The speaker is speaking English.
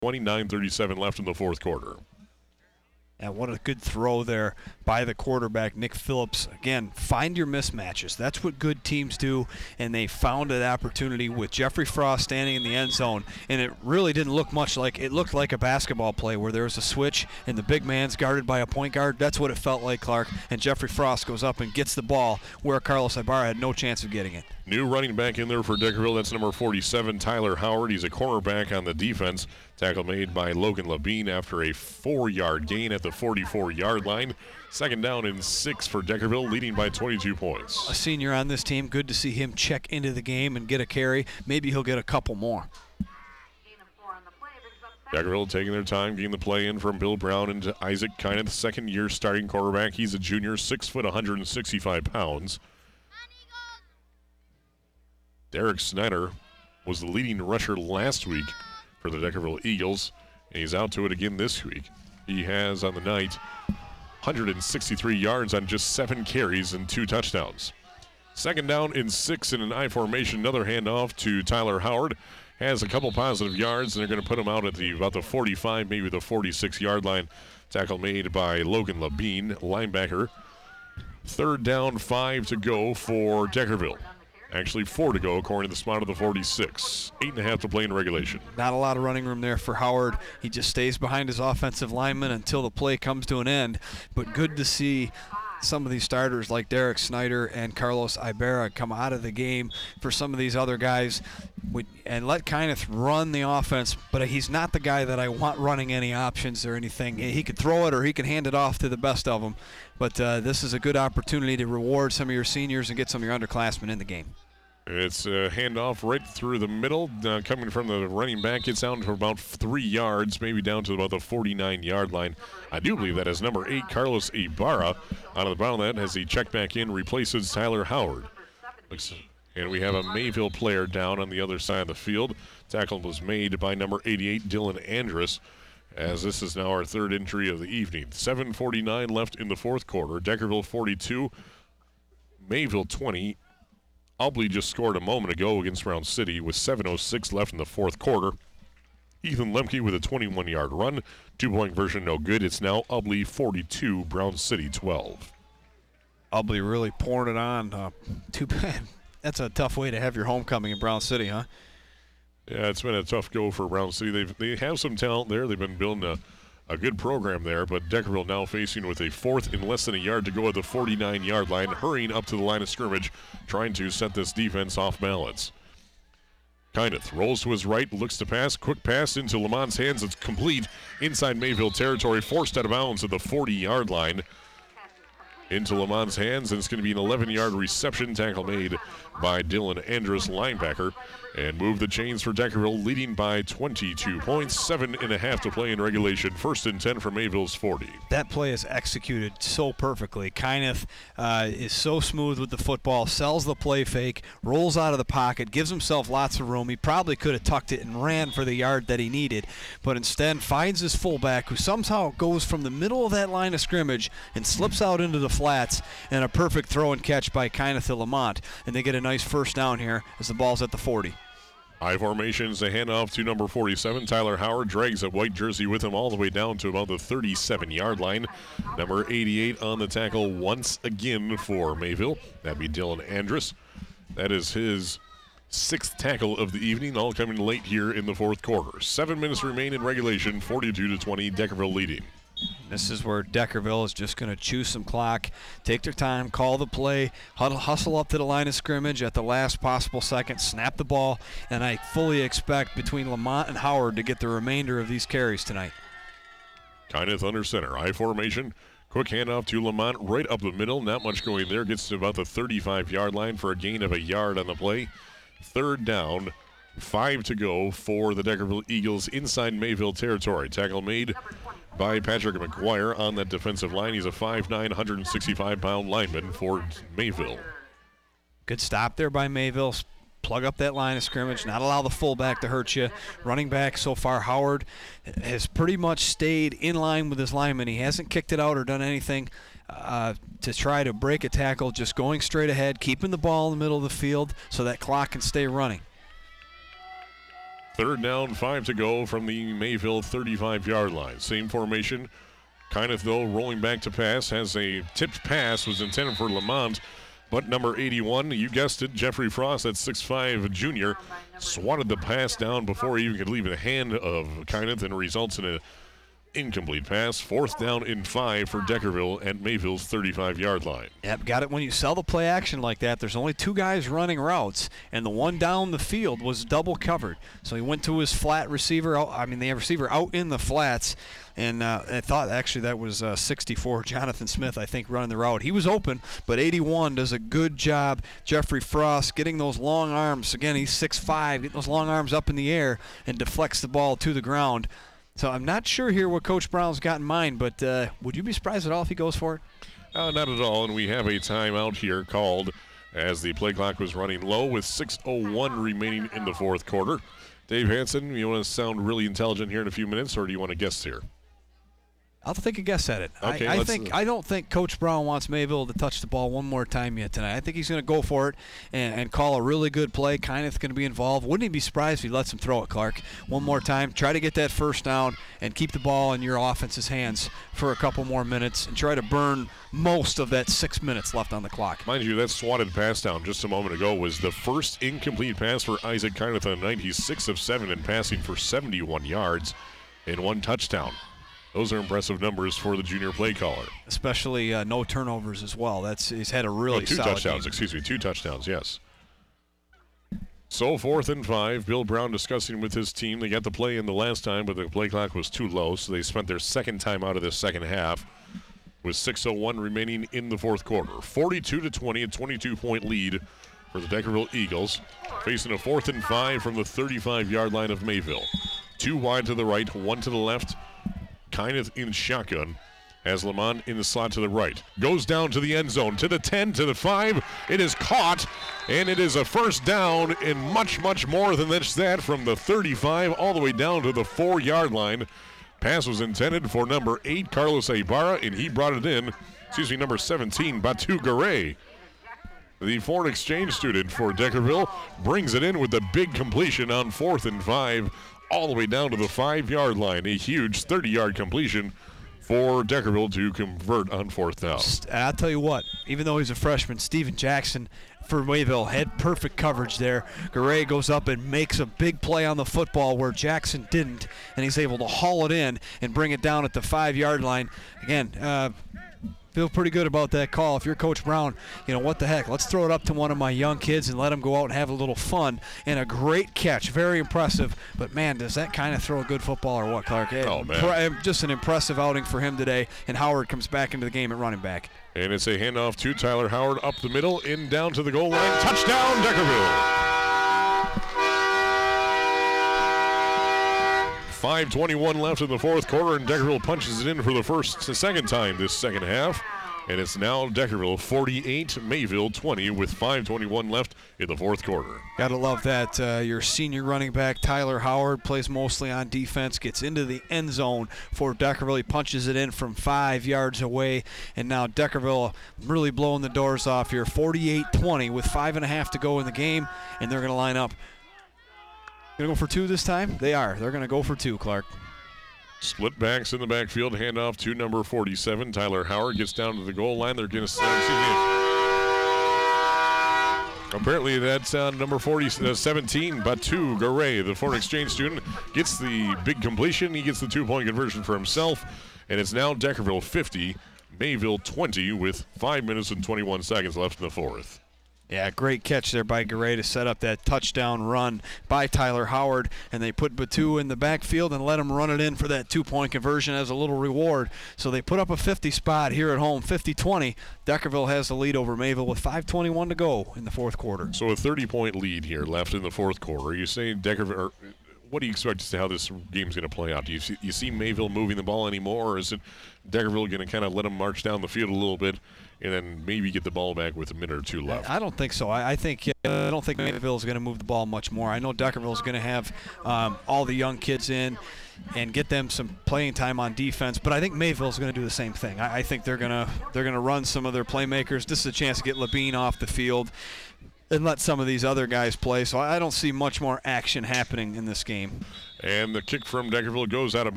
29:37 left in the fourth quarter. And what a good throw there by the quarterback, Nick Phillips. Again, find your mismatches. That's what good teams do, and they found an opportunity with Jeffrey Frost standing in the end zone, and it really didn't look much like – it looked like a basketball play where there was a switch and the big man's guarded by a point guard. That's what it felt like, Clark, and Jeffrey Frost goes up and gets the ball where Carlos Ibarra had no chance of getting it. New running back in there for Deckerville. That's number 47, Tyler Howard. He's a cornerback on the defense. Tackle made by Logan Labine after a 4-yard gain at the 44-yard line. Second down and 6 for Deckerville, leading by 22 points. A senior on this team. Good to see him check into the game and get a carry. Maybe he'll get a couple more. Deckerville taking their time, getting the play in from Bill Brown into Isaac Kyneth, second-year starting quarterback. He's a junior, 6 foot, 165 pounds. Derek Snyder was the leading rusher last week for the Deckerville Eagles, and he's out to it again this week. He has on the night 163 yards on just 7 carries and 2 touchdowns. Second down and 6 in an I formation. Another handoff to Tyler Howard. Has a couple positive yards, and they're going to put him out at about the 45, maybe the 46-yard line. Tackle made by Logan Labine, linebacker. Third down, 5 to go for Deckerville. Actually, 4 to go, according to the spot of the 46. 8.5 to play in regulation. Not a lot of running room there for Howard. He just stays behind his offensive lineman until the play comes to an end. But good to see some of these starters like Derek Snyder and Carlos Ibarra come out of the game for some of these other guys and let Kyneth run the offense, but he's not the guy that I want running any options or anything. He could throw it or he can hand it off to the best of them, but this is a good opportunity to reward some of your seniors and get some of your underclassmen in the game. It's a handoff right through the middle, coming from the running back. It's down to about 3 yards, maybe down to about the 49-yard line. I do believe that is number 8, Carlos Ibarra. Out of the bottom of that, as he checked back in, replaces Tyler Howard. And we have a Mayville player down on the other side of the field. Tackle was made by number 88, Dylan Andrus, as this is now our third entry of the evening. 7:49 left in the fourth quarter. Deckerville 42, Mayville 20. Ubley just scored a moment ago against Brown City with 7:06 left in the fourth quarter. Ethan Lemke with a 21-yard run. 2-point version no good. It's now Ubley 42, Brown City 12. Ubley really pouring it on. Too bad. That's a tough way to have your homecoming in Brown City, huh? Yeah, it's been a tough go for Brown City. They have some talent there. They've been building a good program there, but Deckerville now facing with a 4th and less than a yard to go at the 49-yard line, hurrying up to the line of scrimmage, trying to set this defense off balance. Kyneth rolls to his right, looks to pass, quick pass into Lamont's hands. It's complete inside Mayville territory, forced out of bounds at the 40-yard line. Into Lamont's hands, and it's going to be an 11-yard reception. Tackle made by Dylan Andrus, linebacker, and move the chains for Deckerville, leading by 22 points. 7.5 to play in regulation. 1st and 10 for Mayville's 40. That play is executed so perfectly. Kyneth is so smooth with the football, sells the play fake, rolls out of the pocket, gives himself lots of room. He probably could have tucked it and ran for the yard that he needed, but instead finds his fullback, who somehow goes from the middle of that line of scrimmage and slips out into the flats, and a perfect throw and catch by Kyneth to Lamont. And they get a nice first down here as the ball's at the 40. High formations, a handoff to number 47. Tyler Howard drags a white jersey with him all the way down to about the 37-yard line. Number 88 on the tackle once again for Mayville. That'd be Dylan Andrus. That is his 6th tackle of the evening, all coming late here in the fourth quarter. 7 minutes remain in regulation, 42-20, Deckerville leading. This is where Deckerville is just going to chew some clock, take their time, call the play, hustle up to the line of scrimmage at the last possible second, snap the ball, and I fully expect between Lamont and Howard to get the remainder of these carries tonight. Kyneth under center, I formation. Quick handoff to Lamont right up the middle. Not much going there. Gets to about the 35-yard line for a gain of a yard on the play. Third down, 5 to go for the Deckerville Eagles inside Mayville territory. Tackle made by Patrick McGuire on that defensive line. He's a 5'9", 165-pound lineman for Mayville. Good stop there by Mayville. Plug up that line of scrimmage, not allow the fullback to hurt you. Running back so far, Howard has pretty much stayed in line with his lineman. He hasn't kicked it out or done anything to try to break a tackle, just going straight ahead, keeping the ball in the middle of the field so that clock can stay running. Third down, 5 to go from the Mayville 35-yard line. Same formation. Kyneth, though, rolling back to pass, has a tipped pass, was intended for Lamont, but number 81, you guessed it, Jeffrey Frost, that 6'5 junior, swatted the pass down before he even could leave the hand of Kyneth, and results in an incomplete pass. Fourth down and 5 for Deckerville at Mayville's 35-yard line. Yep, got it. When you sell the play action like that, there's only two guys running routes, and the one down the field was double covered. So he went to his flat receiver, the receiver out in the flats, and I thought actually that was 64, Jonathan Smith, I think, running the route. He was open, but 81 does a good job. Jeffrey Frost getting those long arms. Again, he's 6'5", getting those long arms up in the air and deflects the ball to the ground. So I'm not sure here what Coach Brown's got in mind, but would you be surprised at all if he goes for it? Not at all, and we have a timeout here called as the play clock was running low with 6:01 remaining in the fourth quarter. Dave Hanson, you want to sound really intelligent here in a few minutes, or do you want to guess here? I'll take a guess at it. Okay, I don't think Coach Brown wants Mayville to touch the ball one more time yet tonight. I think he's going to go for it and call a really good play. Kyneth going to be involved. Wouldn't he be surprised if he lets him throw it, Clark? One more time. Try to get that first down and keep the ball in your offense's hands for a couple more minutes and try to burn most of that 6 minutes left on the clock. Mind you, that swatted pass down just a moment ago was the first incomplete pass for Isaac Kyneth on 96 of 7 and passing for 71 yards and 1 touchdown. Those are impressive numbers for the junior play caller. Especially no turnovers as well. He's had a really solid touchdowns, game. 2 touchdowns, yes. So 4th and 5, Bill Brown discussing with his team. They got the play in the last time, but the play clock was too low, so they spent their second time out of this second half with 6:01 remaining in the fourth quarter. 42-20, a 22-point lead for the Deckerville Eagles, facing a 4th and 5 from the 35-yard line of Mayville. 2 wide to the right, 1 to the left. Kyneth in shotgun as Lamont in the slot to the right. Goes down to the end zone, to the 10, to the 5. It is caught, and it is a first down, and much, much more than that from the 35 all the way down to the 4-yard line. Pass was intended for number 8, Carlos Ibarra, and he brought it in, number 17, Batu Garay. The foreign exchange student for Deckerville brings it in with the big completion on 4th and 5. All the way down to the 5-yard line. A huge 30-yard completion for Deckerville to convert on 4th down. I'll tell you what, even though he's a freshman, Steven Jackson for Mayville had perfect coverage there. Garay goes up and makes a big play on the football where Jackson didn't, and he's able to haul it in and bring it down at the 5-yard line. Again, feel pretty good about that call. If you're Coach Brown, what the heck? Let's throw it up to one of my young kids and let them go out and have a little fun. And a great catch. Very impressive. But, man, does that kind of throw a good football or what, Clark? Oh, man. Just an impressive outing for him today. And Howard comes back into the game at running back. And it's a handoff to Tyler Howard up the middle, in down to the goal line. Touchdown, Deckerville. 5:21 left in the fourth quarter, and Deckerville punches it in for the second time this second half. And it's now Deckerville 48, Mayville 20 with 5:21 left in the fourth quarter. Gotta love that. Your senior running back, Tyler Howard, plays mostly on defense, gets into the end zone for Deckerville. He punches it in from 5 yards away, and now Deckerville really blowing the doors off here. 48-20 with 5.5 to go in the game, and they're going to line up. Going to go for 2 this time? They are. They're going to go for 2, Clark. Split backs in the backfield. Handoff to number 47. Tyler Howard gets down to the goal line. They're going to apparently that's number 17, Batu Garay, the foreign exchange student, gets the big completion. He gets the 2-point conversion for himself. And it's now Deckerville 50, Mayville 20 with 5 minutes and 21 seconds left in the fourth. Yeah, great catch there by Garay to set up that touchdown run by Tyler Howard. And they put Batu in the backfield and let him run it in for that 2-point conversion as a little reward. So they put up a 50 spot here at home, 50-20. Deckerville has the lead over Mayville with 5:21 to go in the fourth quarter. So a 30-point lead here left in the fourth quarter. You say Deckerville, what do you expect to see how this game's going to play out? Do you see Mayville moving the ball anymore, or is it Deckerville going to kind of let them march down the field a little bit and then maybe get the ball back with a minute or 2 left? I don't think so. I don't think Mayville is going to move the ball much more. I know Deckerville is going to have all the young kids in and get them some playing time on defense, but I think Mayville is going to do the same thing. I think they're going to run some of their playmakers. This is a chance to get Labine off the field. and let some of these other guys play. So I don't see much more action happening in this game. And the kick from Deckerville goes out of